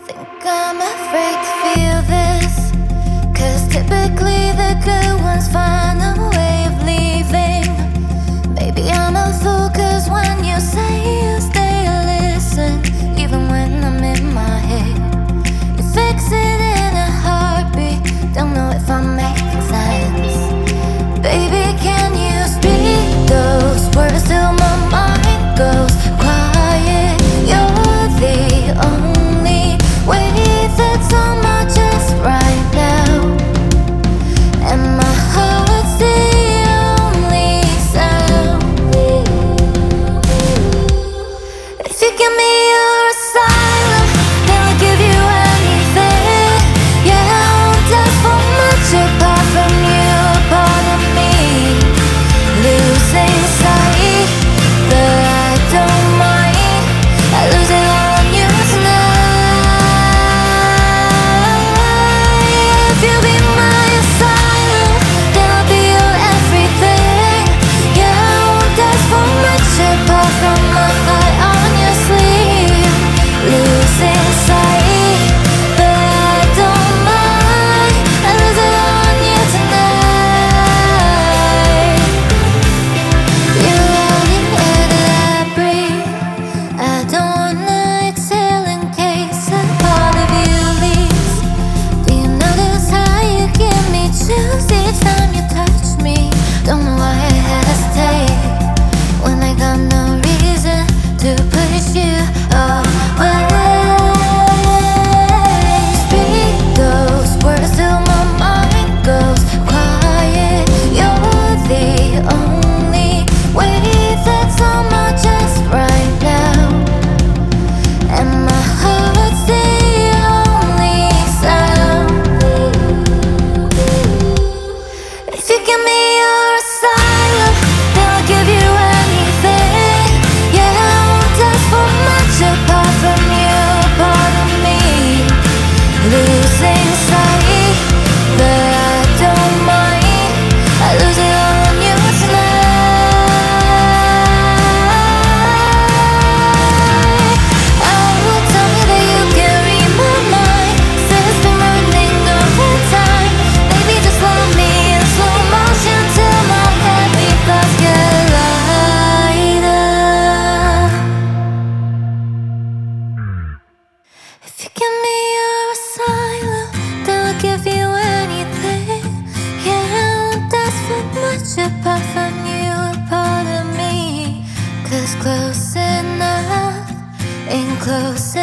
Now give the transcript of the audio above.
Think I'm afraid to feel this, 'cause typically the good ones find a way of leaving. Maybe I'm a fool, 'cause when you say you stay, I listen. Even when I'm in my head, you fix it in a heartbeat. Don't know if I'm making sense. Baby, can you speak those words till my mind goes quiet? You're the only way that's on my chest right now, and my heart's the only sound. If you give me your asylum, then I'll give you anything. Yeah, I won't ask for much apart from you, a part of me. Losing sight, but I don't mind. I lose it all on you tonight. If you be my asylum, then I'll be your everything. Yeah, I won't ask for much apart from a heart on your sleeve. Losing sight, but I don't mind. I lose it all on you tonight. You're all the air that I breathe. I don't wanna exhale in case a part of you leaves. Do you notice how you give me chills each time you touch me? Don't know why I hesitate when I got no reason to push you away. Speak those words till my mind goes quiet. You're the only way that's on my chest right now, and my heart's the only sound. If you give me your asylum, then I'll give you anything. Yeah, I won't ask for much apart from you, a part of me. Losing sight, but I don't mind. I lose it all on you tonight. Oh, tell me that you can read my mind. Said it's been running over time. Baby, just love me in slow motion till my heavy thoughts get lighter. If you give me your asylum, then I'll give you anything. Yeah, I won't ask for much apart from you, a part of me. 'Cause close enough ain't close